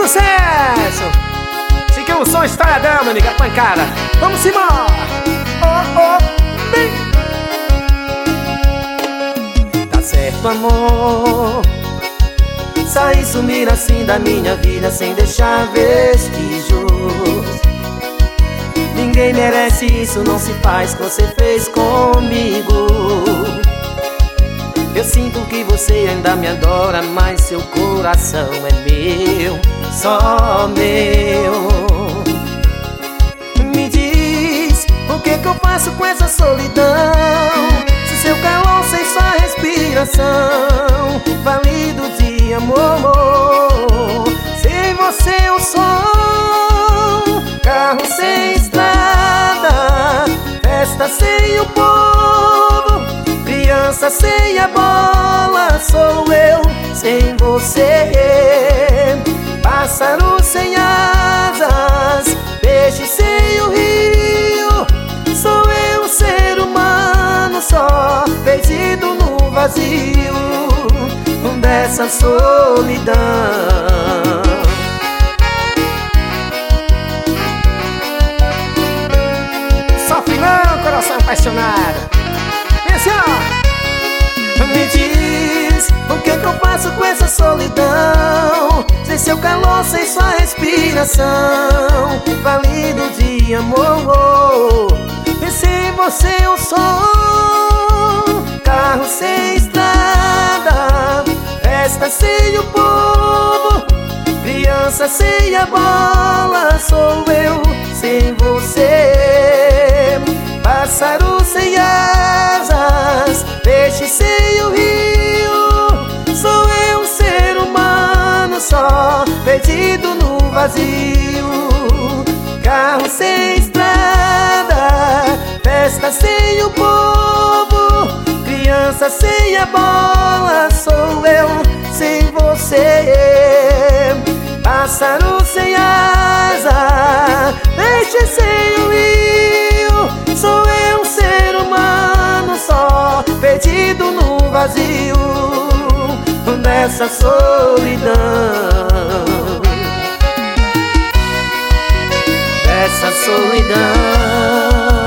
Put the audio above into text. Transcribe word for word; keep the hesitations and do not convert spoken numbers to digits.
Sucesso! Seguiu o som estouradão, meu amiga pancada. Vamos embora! Oh, oh, bem. Tá certo, amor, sair, sumir assim da minha vida sem deixar vestígios. Ninguém merece isso, não se faz o que você fez comigo. Eu sinto que você ainda me adora, mas seu coração é meu, só meu. Me diz, o que que eu faço com essa solidão? Se seu calor sem sua respiração, válido de amor. Sem você eu sou carro sem estrada, festa sem o povo, criança sem a bola. Sou eu sem você, pássaro sem asas, peixe sem o rio. Sou eu, ser humano só, perdido no vazio dessa solidão. Sofre não, coração apaixonado. Esse, ó. Me diz, o que que eu faço com essa solidão? Sem seu calor, sem sua respiração, válido de amor. E sem você eu sou carro sem estrada, festa sem o povo, criança sem a bola. Sou eu sem você, pássaro sem asas, peixe sem o rio. Sou eu, ser humano só, perdido no vazio, carro sem estrada, festa sem o povo, criança sem a bola. Sou eu sem você, pássaro sem asa, peixe sem o rio. Sou eu, ser humano só, perdido no vazio dessa solidão, dessa solidão.